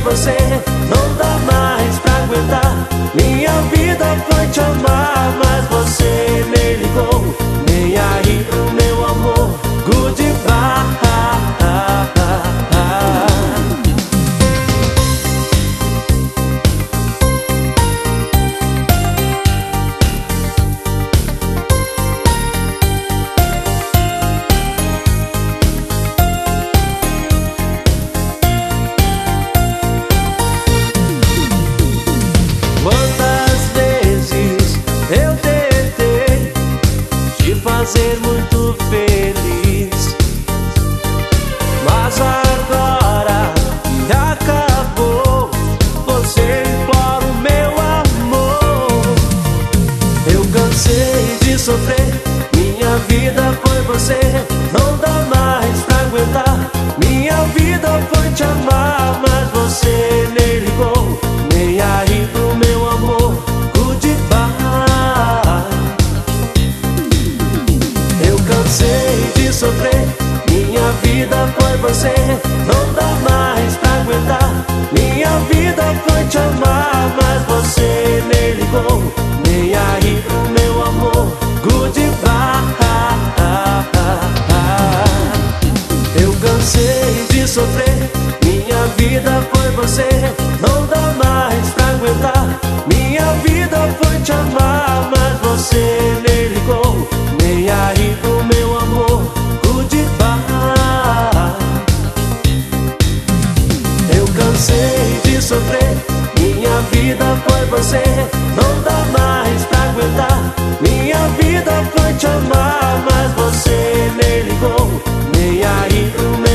você, não dá mais pra aguentar. Minha vida foi te amar, mas você nem ligou, nem aí pro meu amor. Goodbye. Quantas vezes eu tentei te fazer muito feliz, mas agora que acabou, você implora o meu amor. Eu cansei de sofrer, minha vida foi você, não dá mais pra aguentar. Minha vida foi te amar, mas você nem ligou, nem aí pro meu amor. Goodbye. Eu cansei de sofrer, minha vida foi você, não dá mais pra aguentar. Minha vida foi te amar, mas você nem ligou, nem aí pro meu amor. Goodbye. Eu cansei de sofrer, minha vida foi você, não dá mais pra aguentar. Minha vida foi te amar, mas você nem ligou, nem aí pro meu amor. Goodbye. Eu cansei de sofrer, minha vida foi você, não dá mais pra aguentar. Minha vida foi te amar, mas você nem ligou, nem aí pro meu